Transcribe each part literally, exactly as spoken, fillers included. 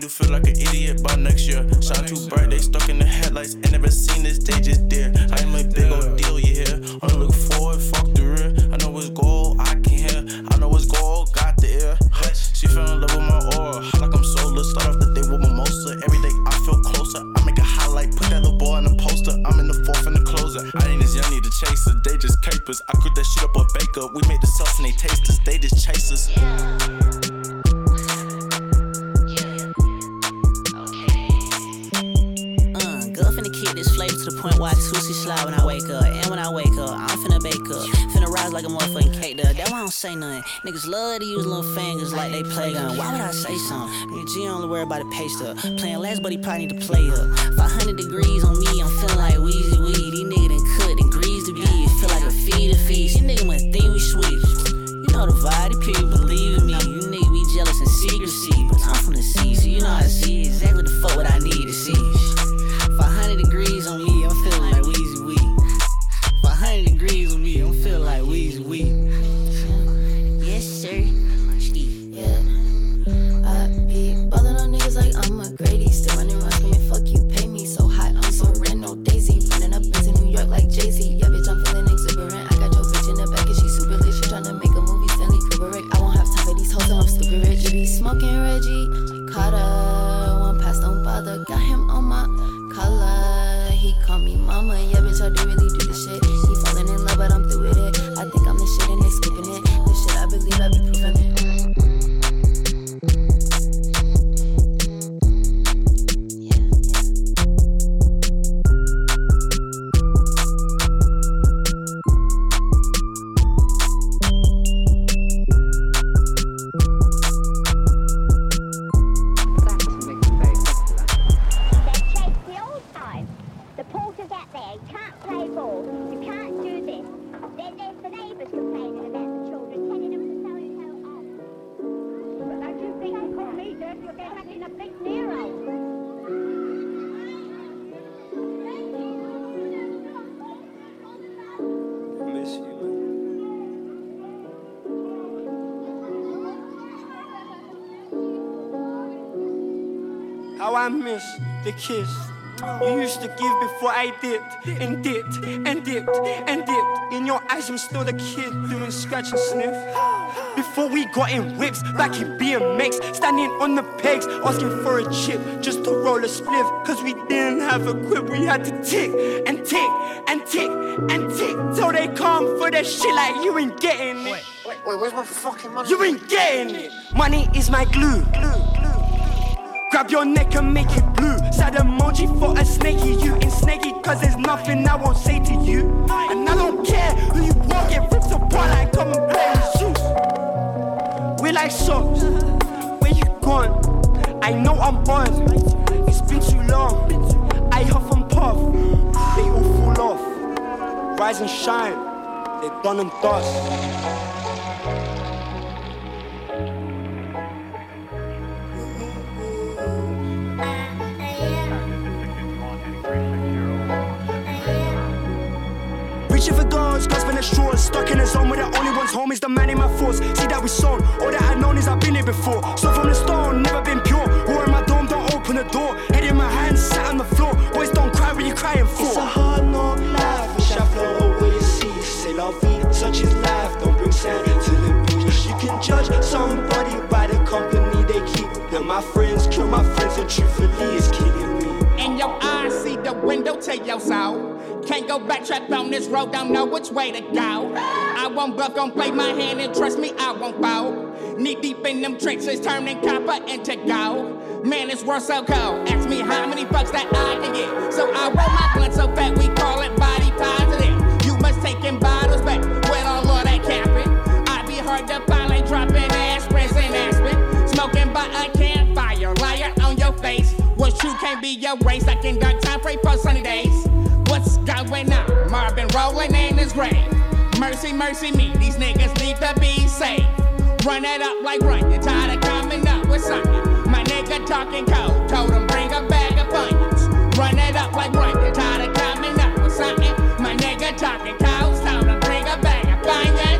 do feel like an idiot by next year. Shine too bright, they stuck in the headlights. Ain't never seen this, they just dare. I am a big old deal, you hear? Only look forward, fuck the rear. I know it's gold, I can hear. I know it's gold, got the ear. She fell in love with my aura, like I'm soulless. Start off the day with mimosa. Every day I feel closer. I make a highlight, put that little boy in the poster. I'm in the fourth and the closer. I ain't as young, need to chase us. They just capers. I cook that shit up a baker. We make the sauce and they taste us. They just chase us. To the point why I Tootsie slide when I wake up. And when I wake up, I'm finna bake up. Finna rise like a motherfucking cake duck. That's why I don't say nothing. Niggas love to use little fingers like they play gun. Why would I say something? Nigga G only worry about the pay stuff. Playing last, but he probably need to play up. five hundred degrees on me, I'm feeling like Weezy Weed. These niggas done cut and greased the beat. Feel like a feed to feast. You niggas must think we sweet. You know the vibe, these people believe in me. You niggas be jealous in secrecy. But I'm from the sea, so you know how to see exactly the fuck what I need to see. five hundred degrees on me, I'm feeling like Weezy Weed. five hundred degrees on me, I'm feeling like Weezy Weed. Yes, sir. Yeah. I be ballin' on niggas like I'm a Grady. Still running around screaming, fuck you, pay me so hot. I'm so red, no Daisy. Running up into New York like Jay-Z. Yeah, bitch, I'm feeling exuberant. I got your bitch in the back and she super lit. She tryna make a movie, Stanley Kubrick. I won't have time for these hoes, so I'm stupid rich. You be smoking Reggie Carter. One pass, don't bother. Got him on my color, he call me mama. Yeah, bitch, I do really do this shit. He falling in love, but I'm through with it. I think I'm the shit and they skipping it. This shit I believe, I be proving it. How I miss the kiss you used to give before I dipped and dipped and dipped and dipped. In your eyes, I'm still the kid doing scratch and sniff. Before we got in whips, back in B M X, standing on the pegs, asking for a chip just to roll a spliff. Cause we didn't have a quip, we had to tick and tick and tick and tick till they come for that shit like you ain't getting it. Wait, wait, wait, where's my fucking money? You ain't getting it. Money is my glue. glue. Grab your neck and make it blue. Sad emoji for a snaky. You ain't snaky cause there's nothing I won't say to you. And I don't care who you walk, get ripped apart like come and play with shoes. We like socks. Where you gone? I know I'm on. It's been too long. I huff and puff. They all fall off. Rise and shine. They're done and dust. Reaching for doors, grasping at straws. Stuck in a zone where the only one's home is the man in my thoughts. See that we sown, all that I've known is I've been here before. So from the stone, never been pure. War in my dome, don't open the door. Head in my hands, sat on the floor. Boys don't cry, what you crying for? It's a hard knock life, wish I float over your sea. C'est la vie, such is life, don't bring sand to the beach. You can judge somebody by the company they keep. They're my friends, kill my friends, and truthfully it's killing me. In your eyes, see the window, take your soul. Can't go back, trapped on this road, don't know which way to go. I won't bluff, gon' play my hand and trust me, I won't bow. Knee deep in them trenches, turning copper into gold. Man, this world so cold. Ask me how many bucks that I can get. So I roll my blunt so fat, we call it body positive. You must take in bottles back with all of that capping. I be hard to find like dropping aspirins and aspirin. Smoking by a campfire, liar on your face. What's true can't be your race, like in dark time, pray for sunny days. What's going on? Marvin rolling in his grave. Mercy, mercy me, these niggas need to be saved. Run it up like run, you're tired of coming up with something. My nigga talking cold, told him bring a bag of onions. Run it up like run, you're tired of coming up with something. My nigga talking cold, told him bring a bag of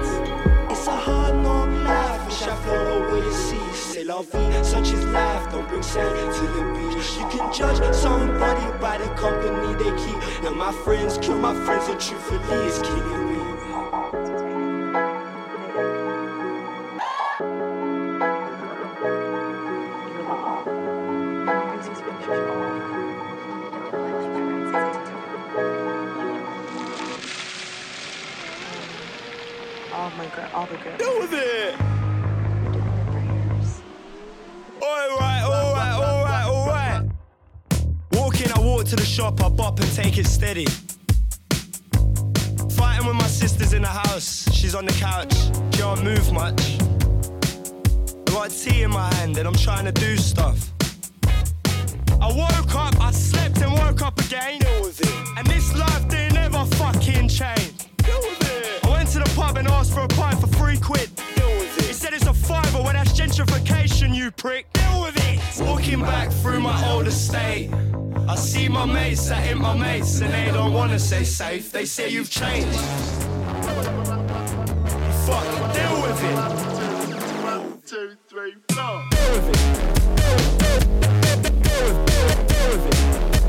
onions. It's a hard knock life, wish I float over your seas. C'est la vie, such is life, don't bring sand to the beach. You can judge somebody by the company they keep. Now my friends kill my friends, and truthfully it's killing me. All my girl, all the girls. Deal with it. Alright, alright, alright, alright. Walking, I walk to the shop, I bop and take it steady. Fighting with my sisters in the house, she's on the couch, can't move much. I got tea in my hand and I'm trying to do stuff. I woke up, I slept and woke up again. Deal with it. And this life didn't ever fucking change. Deal with it. I went to the pub and asked for a pint for three quid. Deal with it. He said it's a fiver, well that's gentrification, you prick. Deal with it. Walking back through my old estate, I see my mates that ain't my mates, and they don't wanna say safe. They say you've changed. Fuck, deal with it. One, two, three, four. Deal with it. Deal with it. Deal with it.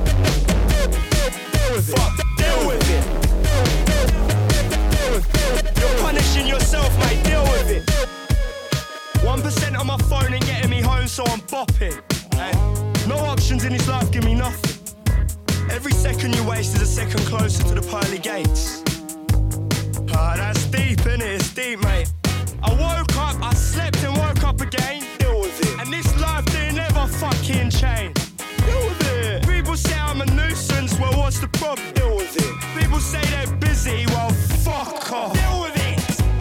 Deal with it. Fuck, deal with it. Deal with it. You're punishing yourself, mate. Deal with it. One percent on my phone ain't getting me home, so I'm bopping. Hey, no options in this life give me nothing. Every second you waste is a second closer to the pearly gates. Ah, that's deep, innit? It's deep, mate. I woke up, I slept and woke up again. Deal with it. And this life didn't ever fucking change. Deal with it. People say I'm a nuisance, well what's the problem? Deal with it. People say they're busy, well fuck off. Deal with it.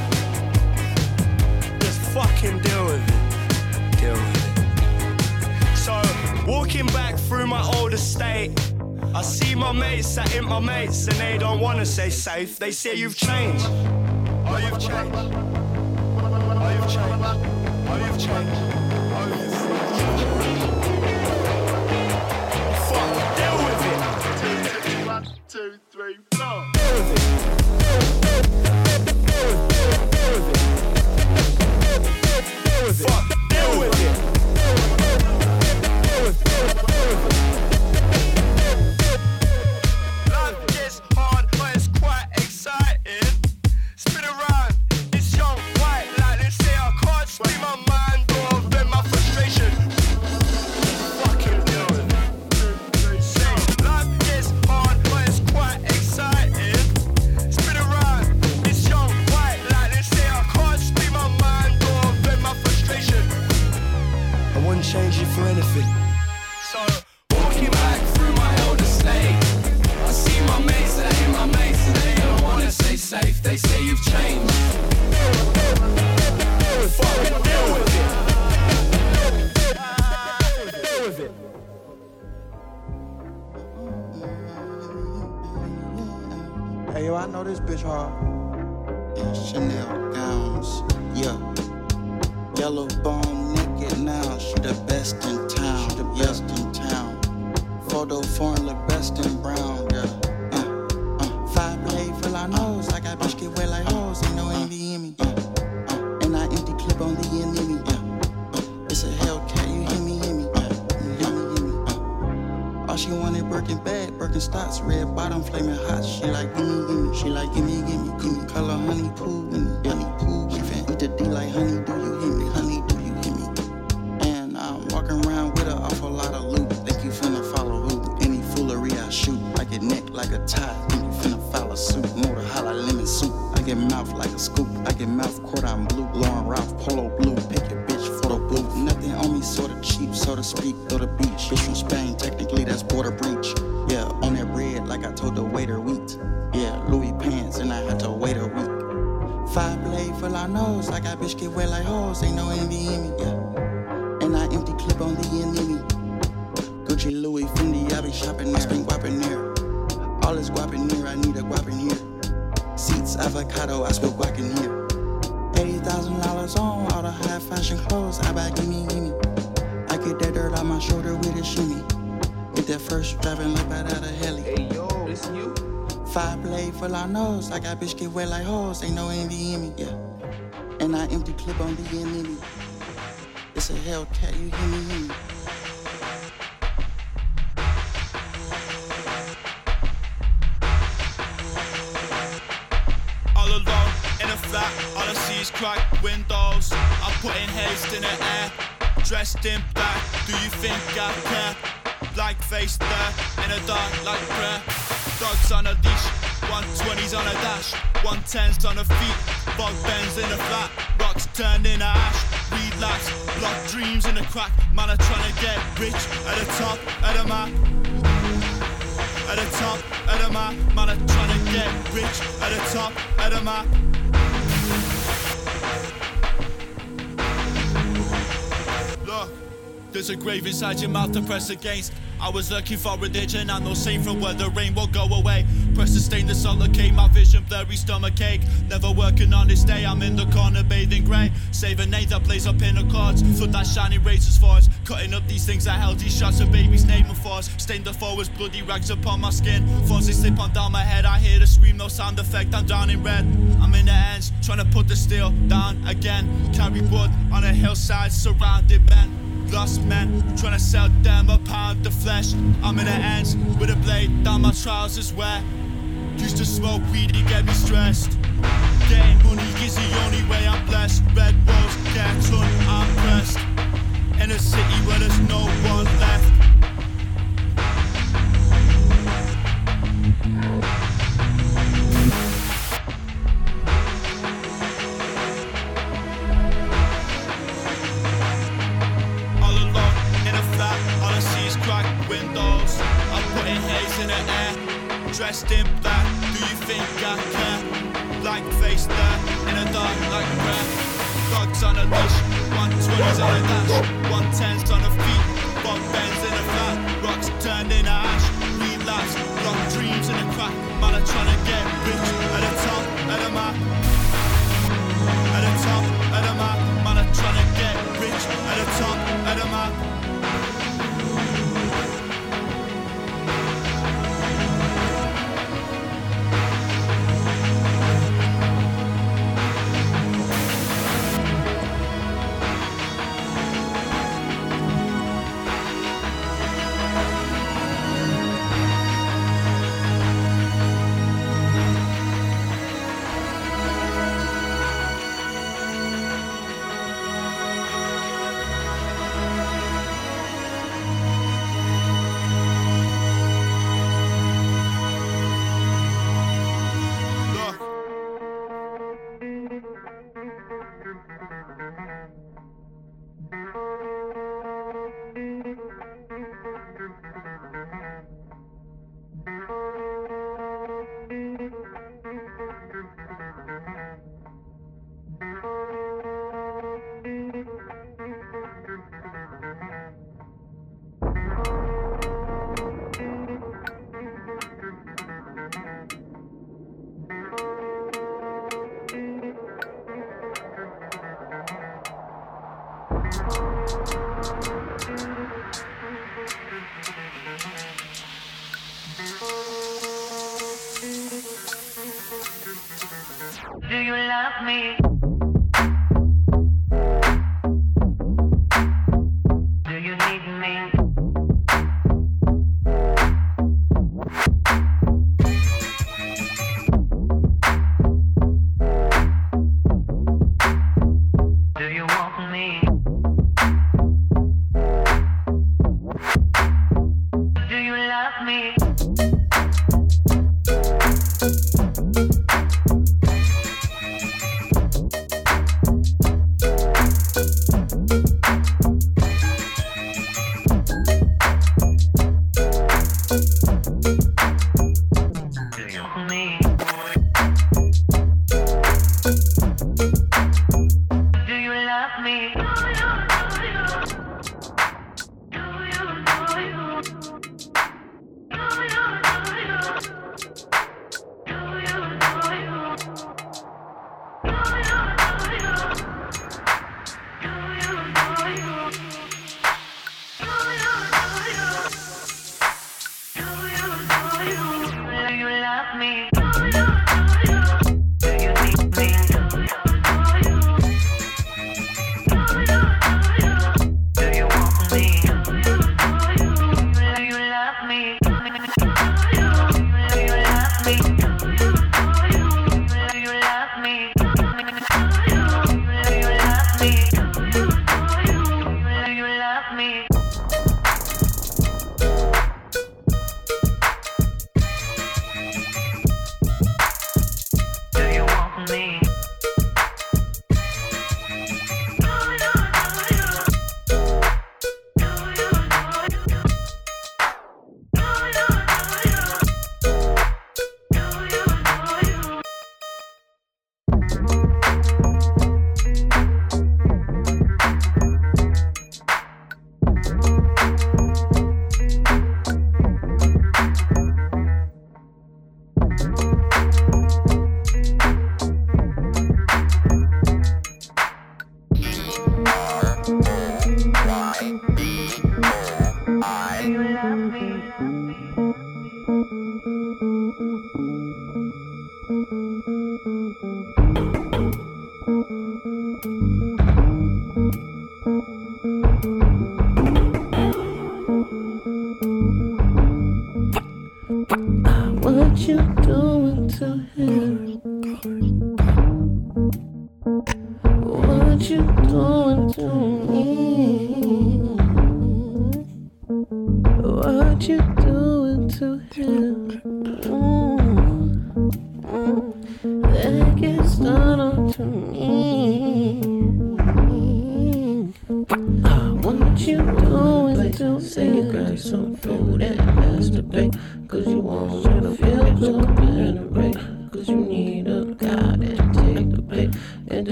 Just fucking deal with it. Deal with it. So, walking back through my old estate, I see my mates that ain't my mates, and they don't wanna say safe. They say you've changed. Oh, you've changed. Oh, you've changed. Oh, you've changed. Oh, you've changed. Fuck, deal with it. One, two, three, four. Deal with it. Deal with it. Deal with it. Deal with it. Fuck, deal with it. Deal with it. Deal with it. Change it for anything. So, walking back through my old estate, I see my mates that ain't my mates, and they don't wanna say safe. They say you've changed. Fucking deal with it. Deal with it. Hey yo, I know this bitch hard. In Chanel gowns, yeah. Yellow bone naked now, she the best in town, she the best in town. Photo foreign look best in brown, yeah. Uh, uh, five blade full of nose, like I bitch get wet like hoes, ain't no envy in me, yeah. Uh, and I empty clip on the enemy, yeah. Uh, it's a Hellcat, you hear me, hear me, yeah. You hear me, hear me, uh. All she wanted Birkin bag, Birkenstocks, red bottom, flaming hot. She like gimme, gimme, she like gimme, gimme, gimme. Color honey poo, gimme, honey poo. She fin eat the D like honey, do you hear me? Honey, do you hear me? And I'm walking around with an awful lot of loot. Think you finna follow who? Any foolery I shoot. I get neck like a tie. Think you finna follow suit. Motor holla lemon soup. I get mouth like a scoop. I get mouth cordon blue. Lauren Ralph polo blue. Pick your bitch photo booth. Nothing on me sorta cheap, so to speak. Go to beach. Bitch from Spain, technically that's border breach. Yeah, on that bread like I told the waiter wheat. Yeah, Louis pants and I had to wait a week. Five blade full of nose, like I bitch get wet like hoes, ain't no envy in me, yeah. And I empty clip on the enemy. Gucci, Louis, Fendi, I be shopping there. I spend guap in there. All this guap in here, I need a guap in here. Seats, avocado, I spill guac in here. eighty thousand dollars on all the high fashion clothes, I buy gimme, gimme. I get that dirt on my shoulder with a shimmy. Get that first driving like right out of heli. Hey yo, this you? Five blade full of nose, like I bitch get wet like hoes, ain't no envy in me, yeah. And I empty clip on the enemy. It's a Hellcat, you hear me, hear me. see is cracked windows. I'm putting haste in the air, dressed in black. Do you think I care? Black face there, in the dark like prayer. Dogs on a leash, one twenties on a dash, one tens on the feet, bog bends in the flat, rocks turned into ash. Relax, block dreams in the crack. Man, I'm trying to get rich at the top of the map. At the top of the map, man, I'm trying to get rich at the top of the map. Look, there's a grave inside your mouth to press against. I was looking for religion, I'm no saint from where the rain will go away. Press the stainless sullocate, my vision blurry, stomach ache. Never working on this day, I'm in the corner bathing grey. Save a name that plays up in the cards, flood that shining razors for us. Cutting up these things, I held these shots of baby's name and force. Stained the forwards, bloody rags upon my skin. Thoughts they slip on down my head, I hear the scream, no sound effect, I'm down in red. I'm in the ends, trying to put the steel down again. Carry wood on a hillside, surrounded men. Lost men, trying to sell them a pound of flesh. I'm in the ends, with a blade down my trousers where used to smoke weed to get me stressed. Getting money is the only way I'm blessed. Red rose, get a ton, I'm pressed. In a city where there's no one left. Windows, I'm putting haze in the air, dressed in black. Do you think I care? Black face there, in the dark like prayer. Dogs on a leash, one twenties on a dash, one tens on a feet, bog bends in a flat, rocks turned into ash. Relapse, block dreams in a crack. Man, I'm trying to get rich at the top of the map. At the top of the map, man, I'm trying to get rich at the top of the map. Do you love me? Do you need me? Do you want me? Do you love me? Do you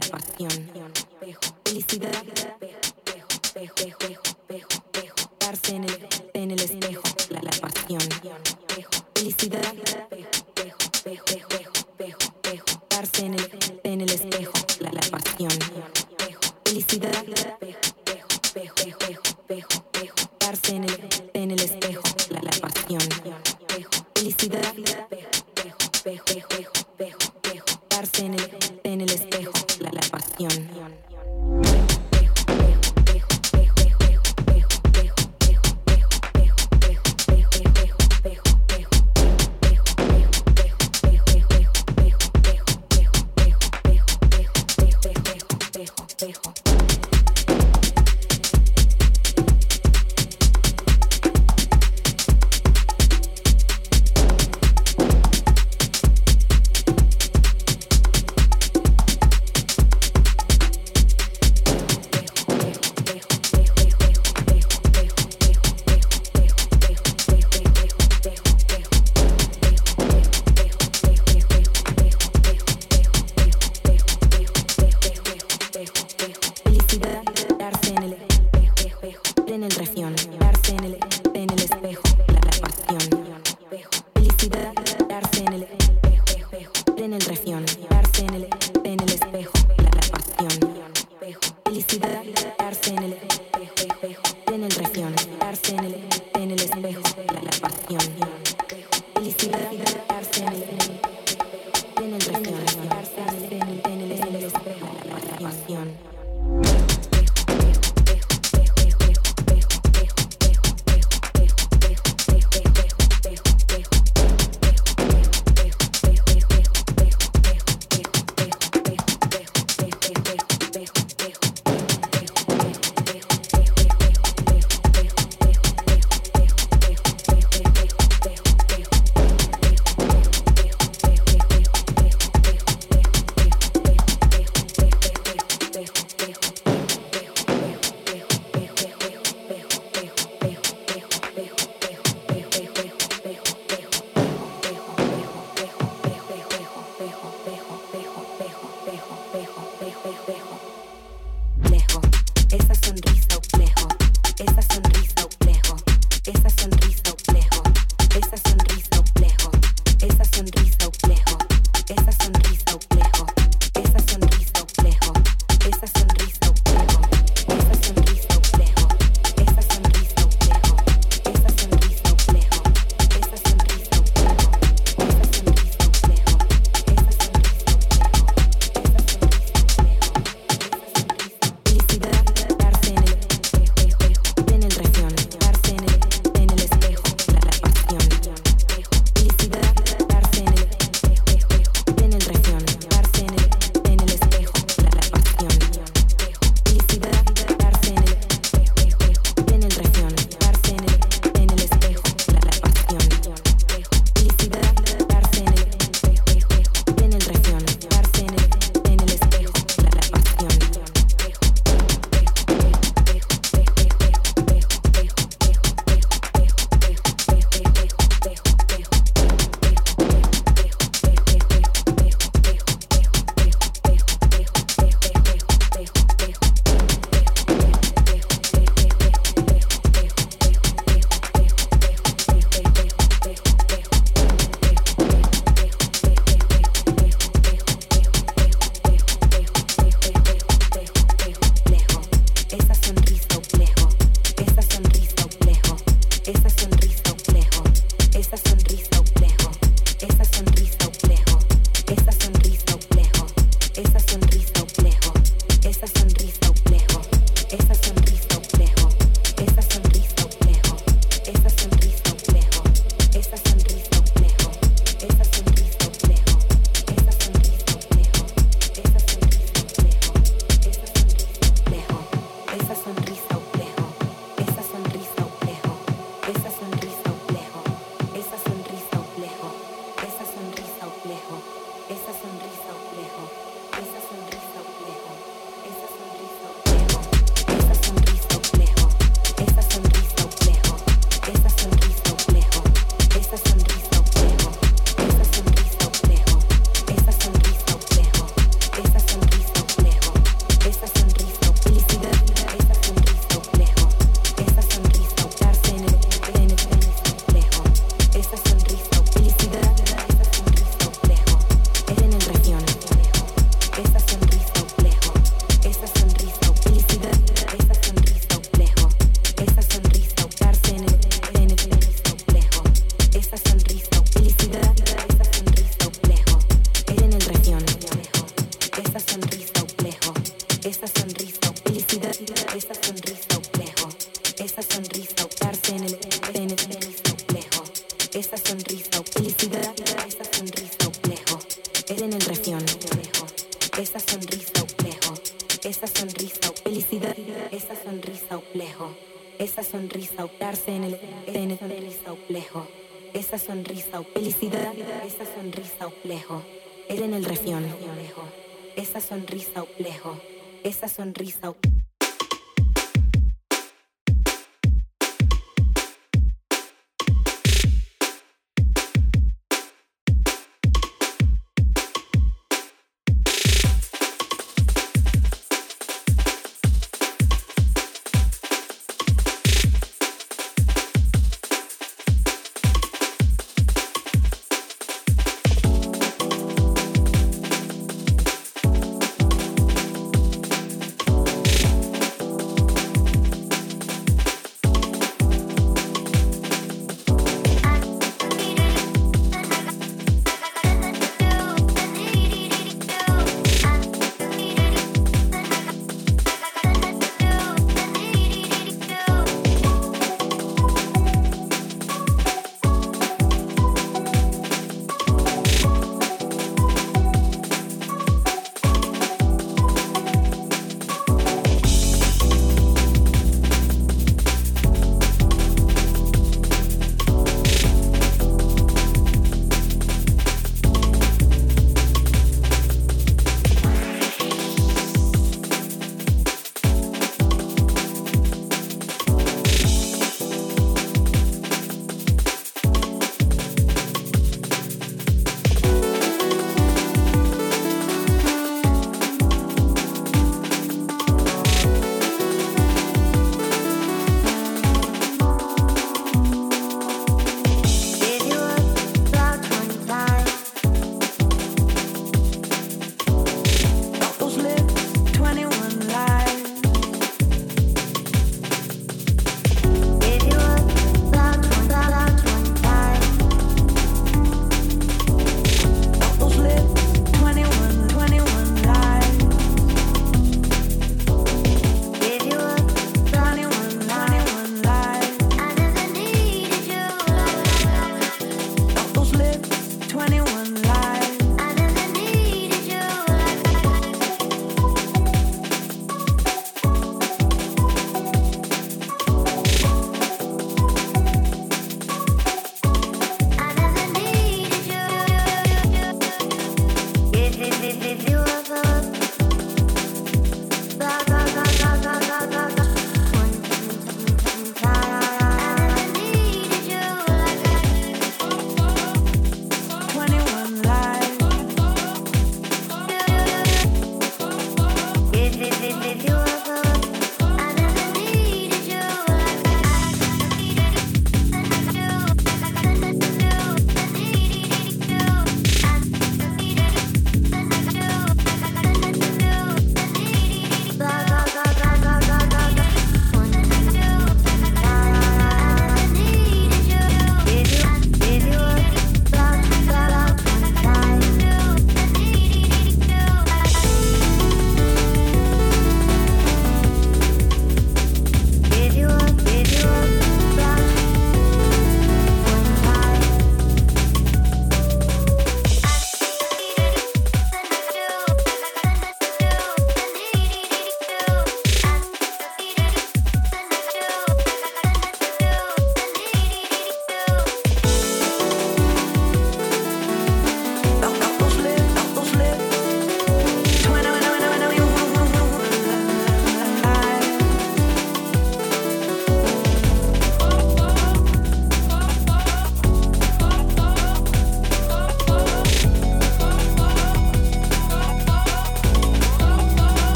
pasión. Felicidad, darse en el, en el espejo, la, la pasión. Felicidad, darse en el, en el espejo, la, la pasión. Felicidad, darse en el, en el espejo, la, la pasión. Felicidad, darse en el, en el espejo, la, la pasión. Esa sonrisa esa sonrisa o felicidad, esa sonrisa o plejo, esa sonrisa o darse en el en el sonrisa o plejo, esa sonrisa o felicidad, esa sonrisa o plejo, él en el refión, esa sonrisa o plejo, esa sonrisa o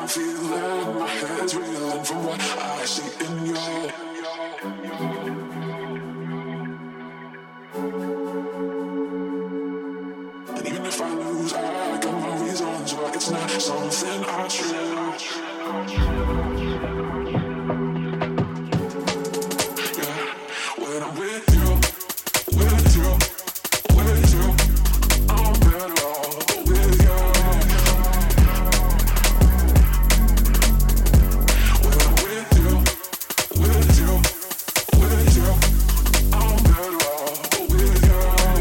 I'm feeling, my head's reeling from what I see in you. And even if I lose, I got my reasons, but it's not something I choose. Yeah, when I'm with you, with you, with you, I'm better off with you. When I'm with you, with you, with you, I'm better off with you.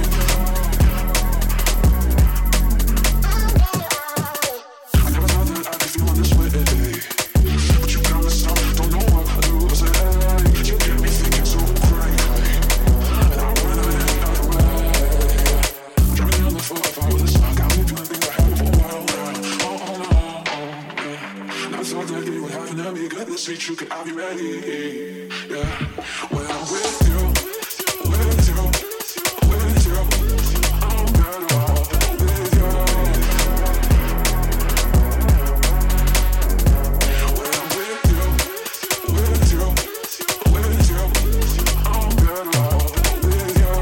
I never thought that I'd be feeling this way, but you got me some, don't know what I do. I say, hey, you get me thinking so crazy, and I wanna end either way. Driving down the foot if I was stuck, got me doing things I haven't for a while now. Oh, oh no, oh, yeah. And I thought that you would happen to be good this week, you could I be ready, yeah. When I'm with you, with you, with you, I'm better off with you. When I'm with you, with you, with you, I'm better off with you.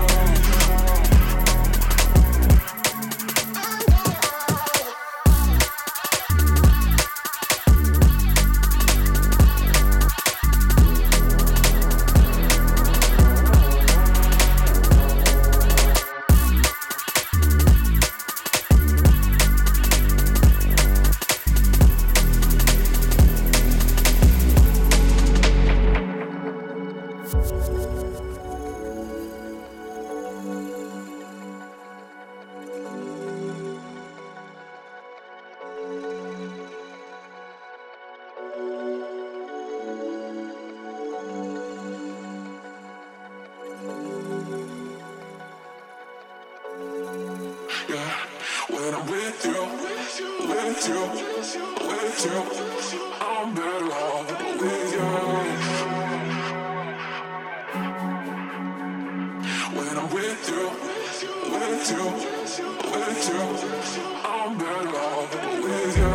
Yeah, when I'm with you, with you, with you, I'm better off with you. When I'm with you, with you, with you, I'm better off with you.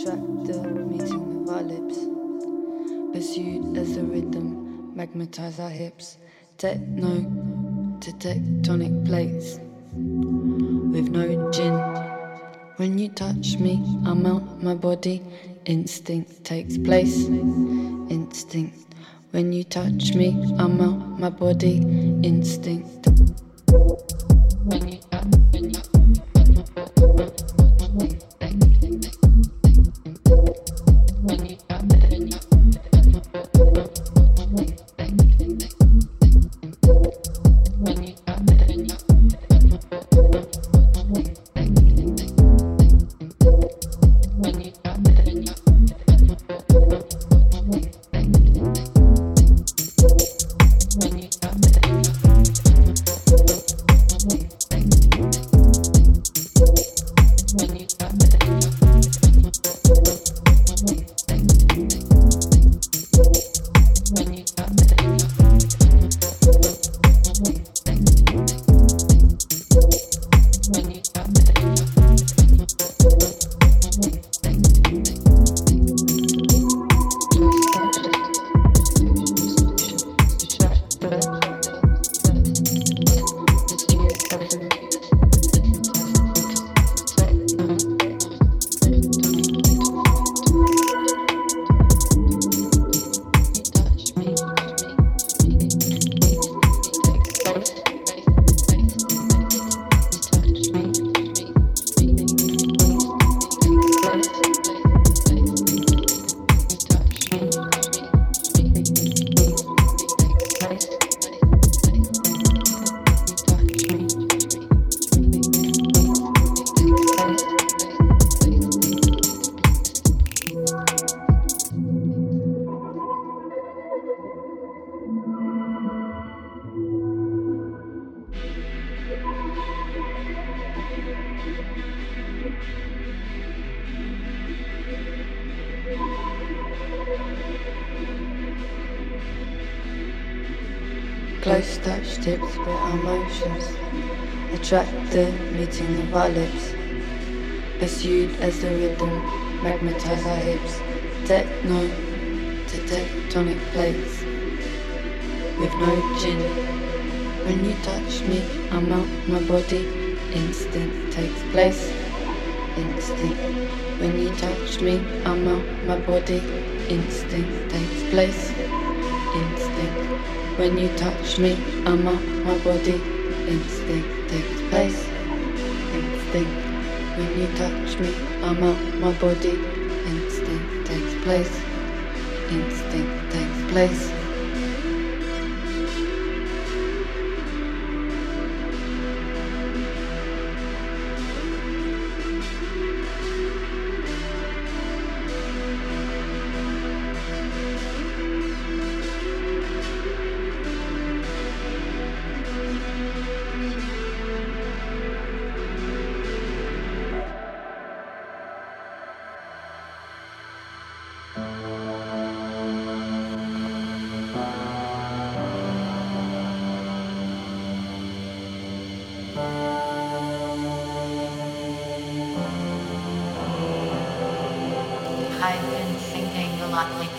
track the meeting of our lips, pursued as the rhythm magnetize our hips. Techno to tectonic plates with no gin. When you touch me, I melt my body. Instinct takes place. Instinct. When you touch me, I melt my body. Instinct. When you touch me, when you close touch tips, spit our motions, attract the meeting of our lips, pursued as the rhythm magnetize our hips. Techno to tectonic plates with no gin. When you touch me, I melt my body. Instinct takes place. Instinct. When you touch me, I melt my body. Instinct takes place. Instinct. When you touch me, I melt my body. Instinct takes place. Instinct. When you touch me, I melt my body. Instinct takes place. Instinct takes place. I've been thinking a lot lately.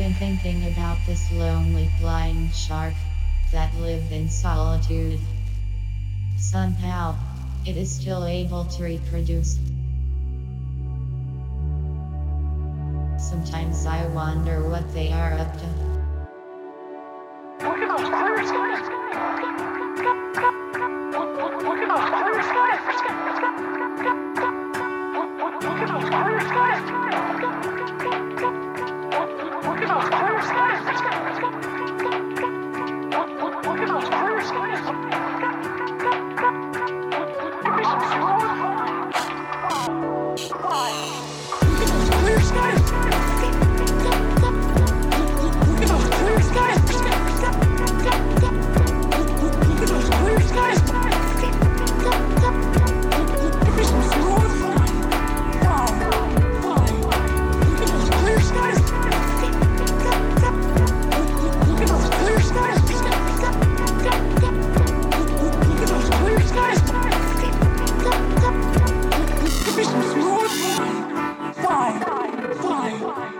been thinking about this lonely blind shark that lived in solitude. Somehow, it is still able to reproduce. Sometimes I wonder what they are up to. Look at those clear skies! Look at those clear skies! Look at those clear skies! Look at those clear skies! Look at those clear skies! Give me some slow. Why? Look at those clear skies! Look at those clear skies! Look at those clear skies! Give me some slow. Why? Why? Look at those clear skies! Look at those clear skies! Look at those clear skies! Give me some slow. Why? Why?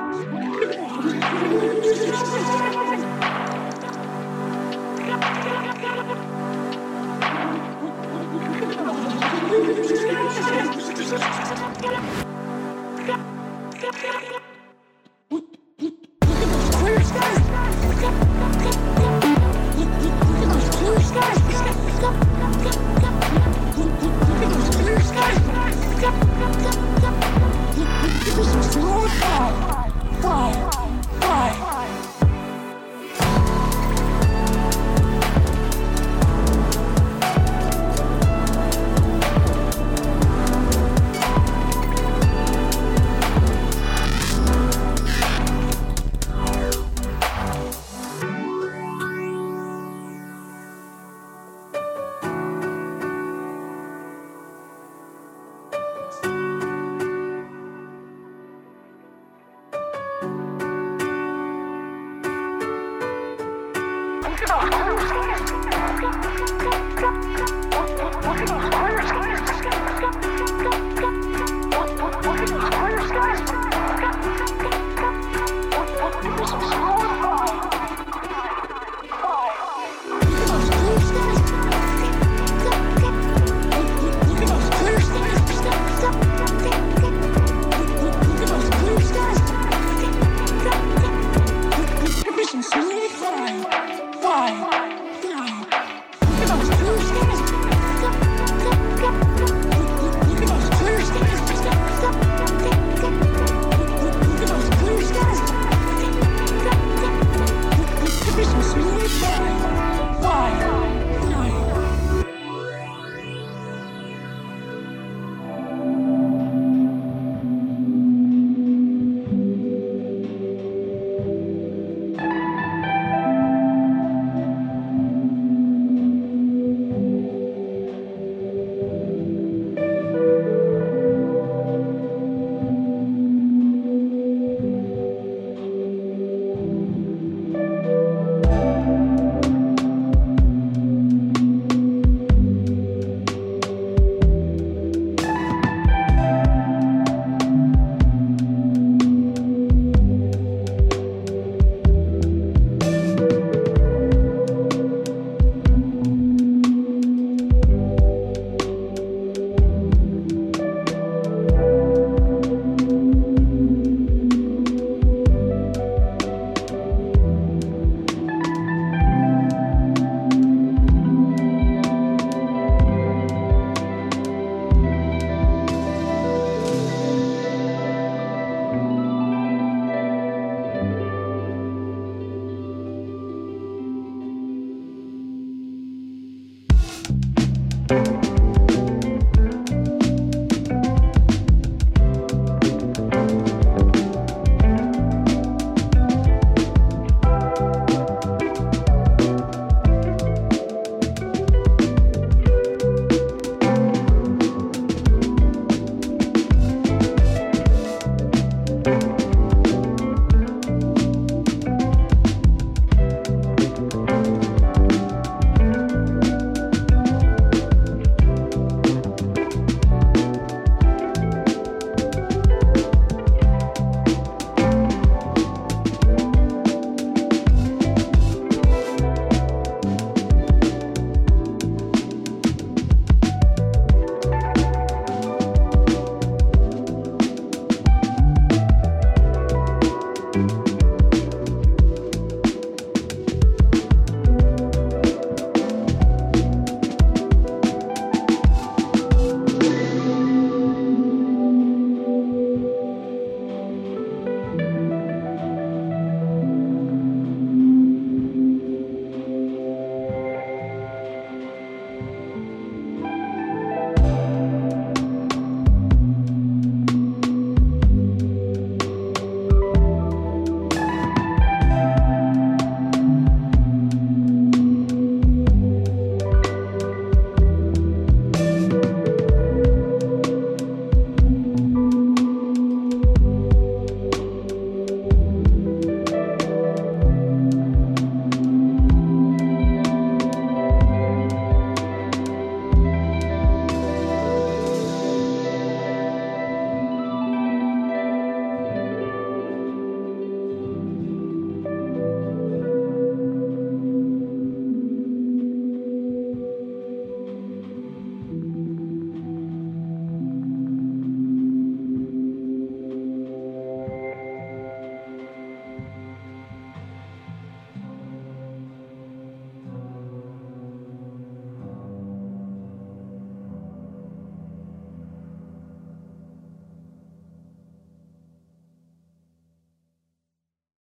Clear skies! Look at those clear skies! Look at those clear skies! Give me some slow. Why? Why? Why? Why? Why? Look at those clear skies! Thank you.